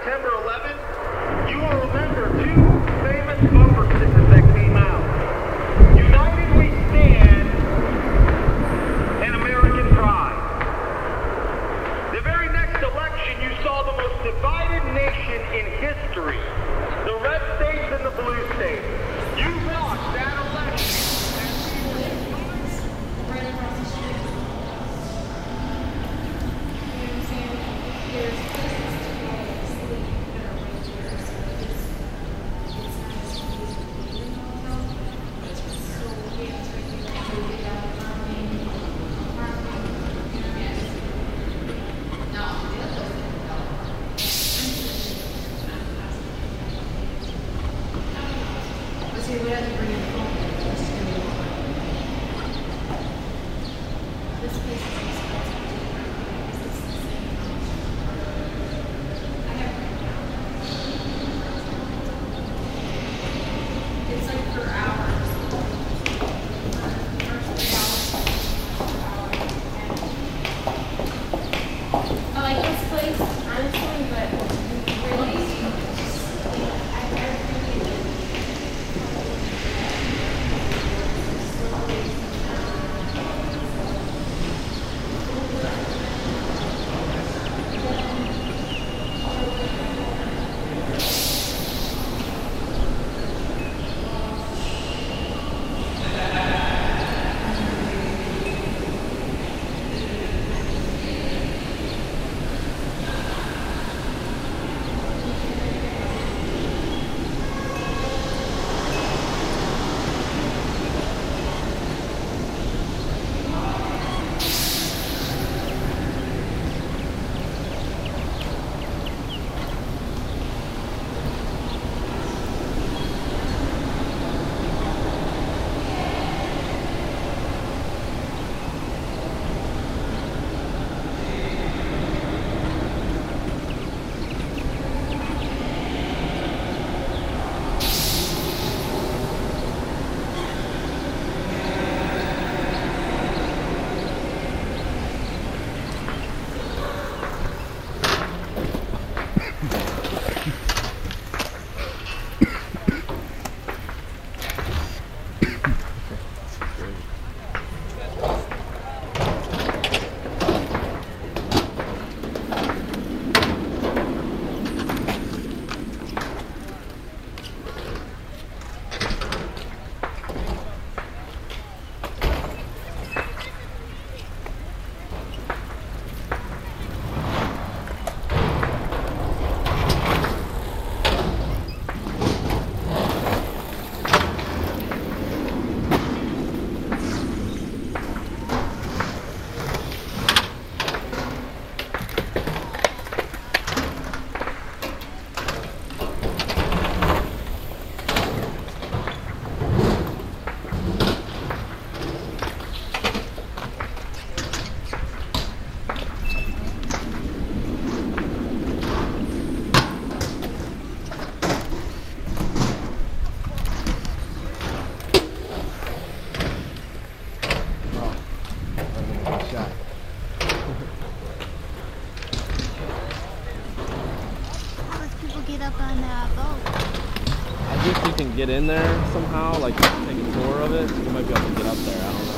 September 11th, you will remember two famous bumper stickers that came out. United we stand and American pride. The very next election, you saw the most divided nation in history. The red states and the blue states. You lost that election. Right across the street. You know what I'm saying? There's places to go sleep that are right here. So it's not as easy to be in the hotel. So we have to get out of parking. No, the other let's see, we have to bring in the phone. This place is expensive. It's the same house. I have it down. It's like per hour. I like this place, honestly, but really, I really Up on that boat. I think we can get in there somehow, like take a tour of it. We might be able to get up there, I don't know.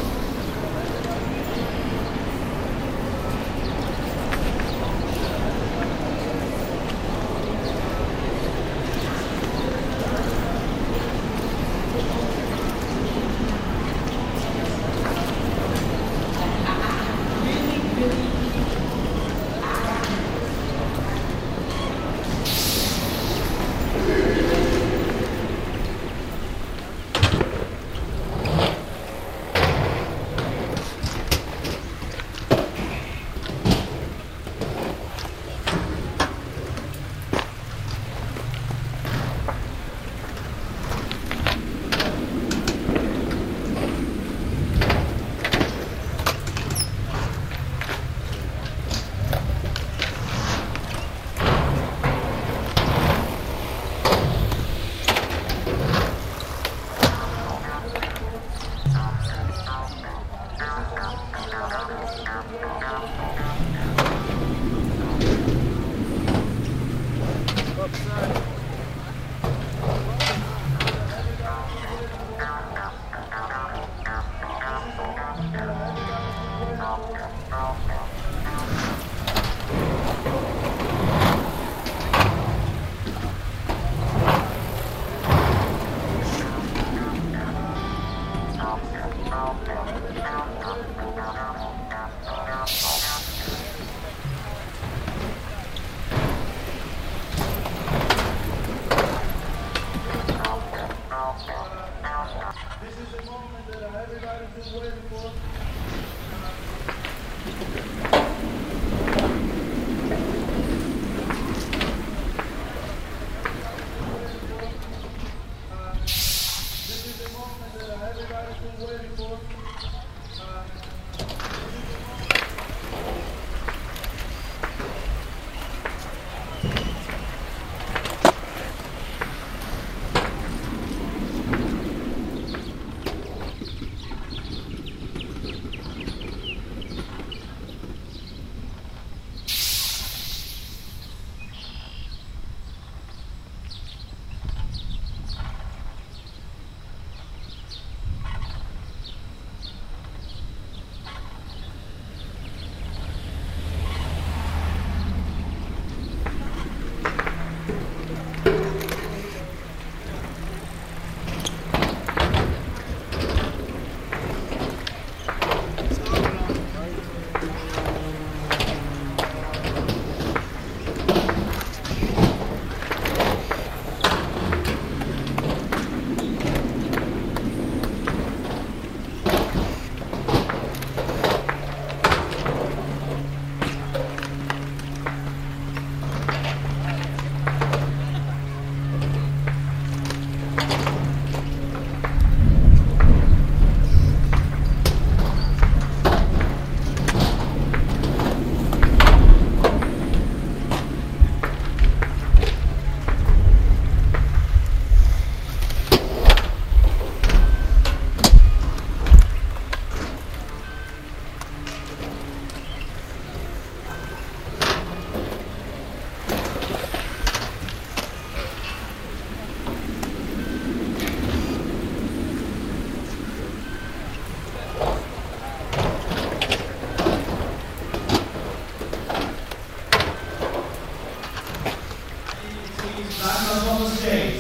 Back up on the stage.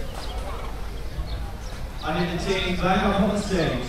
I need the team back up on the stage.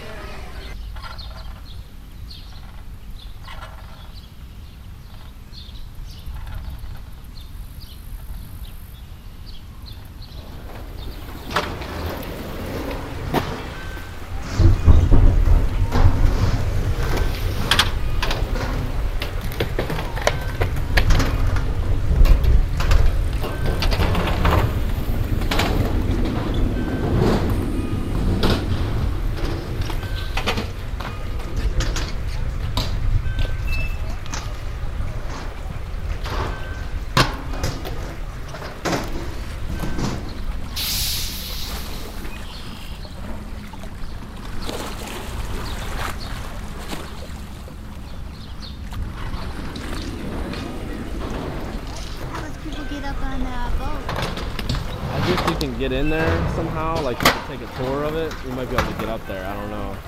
On that boat. I guess we can get in there somehow, like you can take a tour of it. We might be able to get up there, I don't know.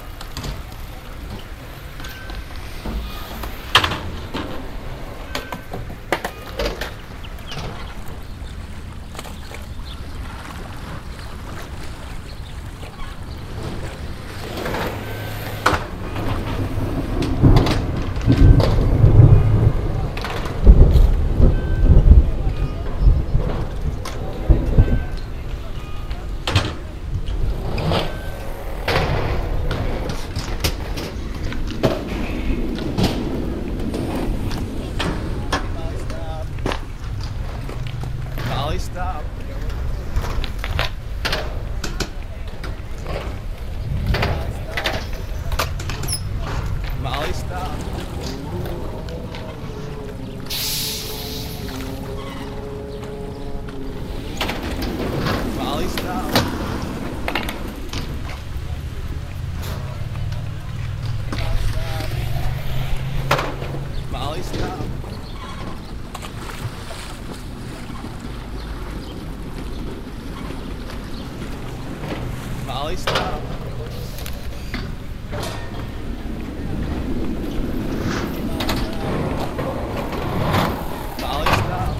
Stop. Molly, stop. Molly, stop. Molly, stop. Molly, stop. Molly, stop.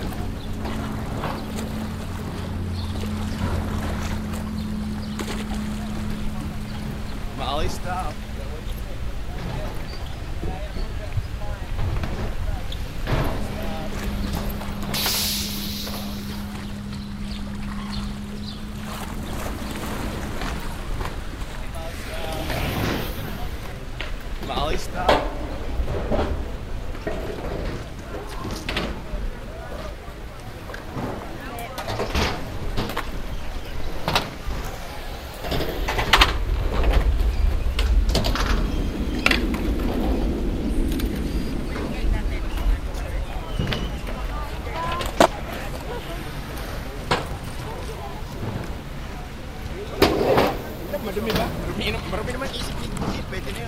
Molly, stop. Molly, stop. Madumi ba? Marumi naman isip ni Jeep. Pwede na yun.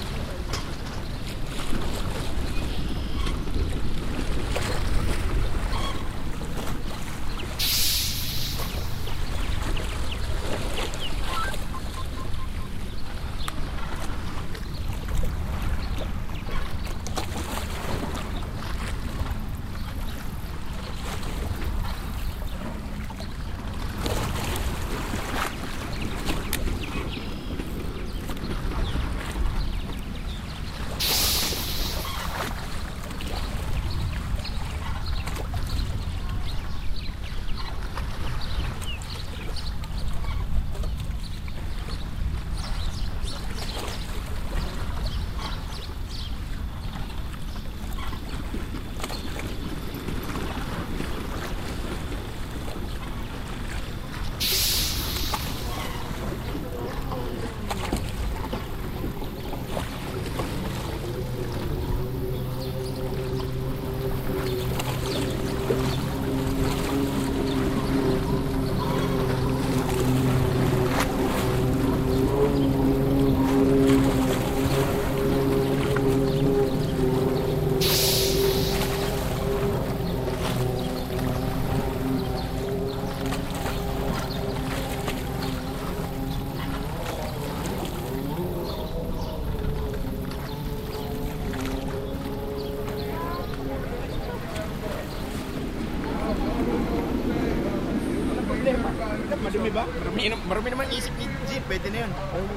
Madumi ba? Marumi naman isip ni Jeep. Pwede na yun.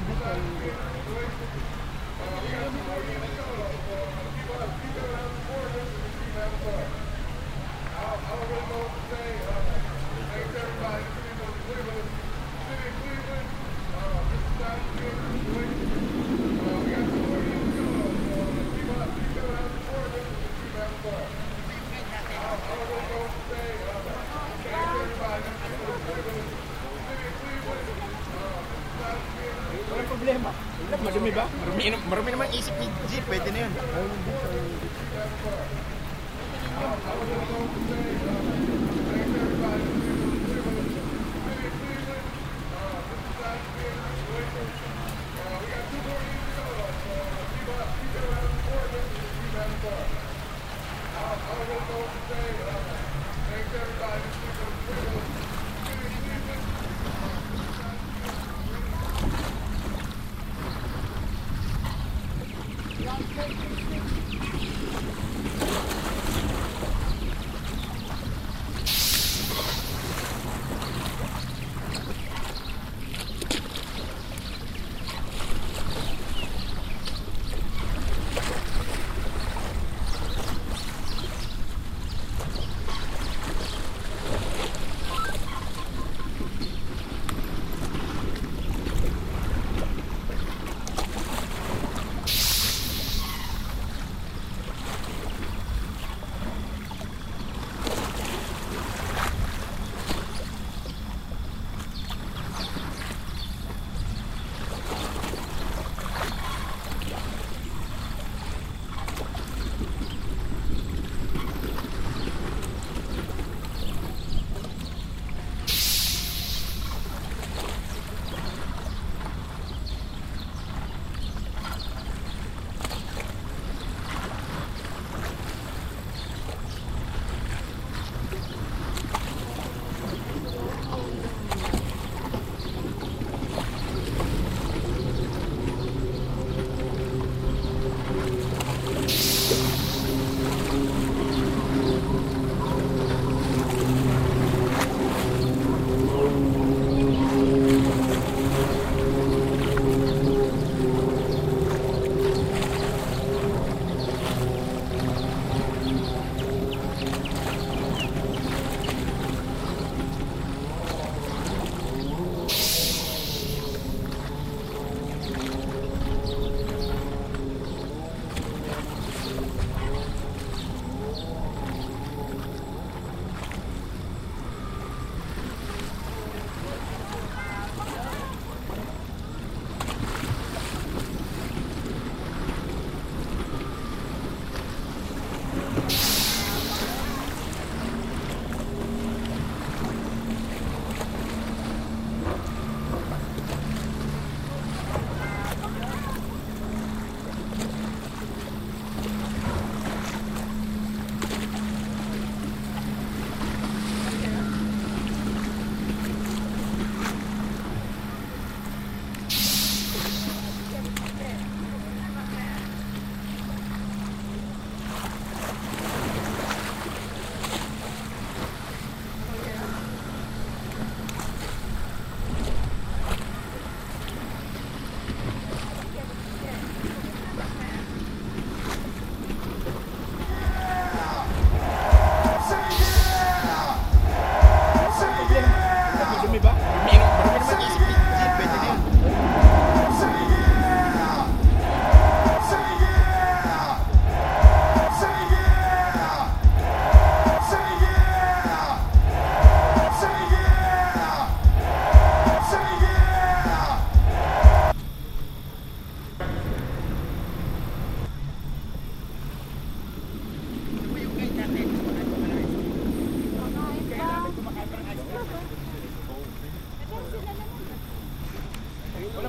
Walang problema. Madumi ba? Marumi naman isip ni Jeep. Pwede na yun.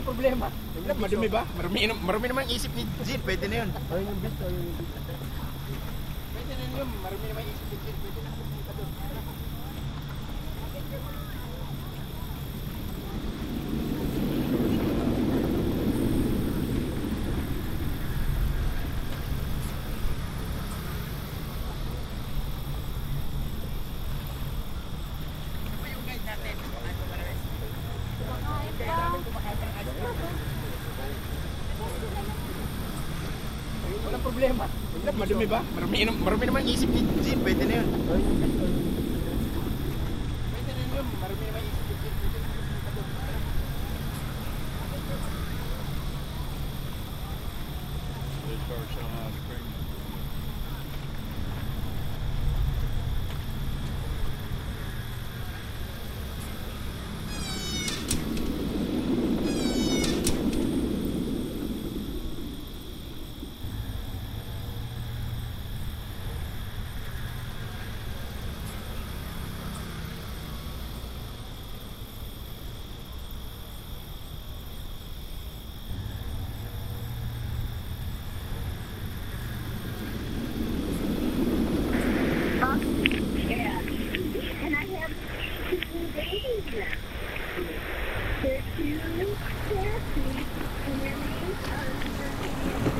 Walang problema. Madumi ba? Marumi naman ang isip ni Jin. Pwede na yun. Ayun yung beach, ayun yung beach. Pwede na yun. Marumi naman ang isip ni Jin. Pwede na pumunta doon. Walang problema. Madumi ba? Marumi naman ang isip ni Jin. Pwede na yun. Ayun yung beach, ayun yung beach. Pwede na yun. Marumi naman ang isip ni Jin. Pwede na pumunta doon. Yeah. And I have 2 days now. They're 2 sassy, and their names are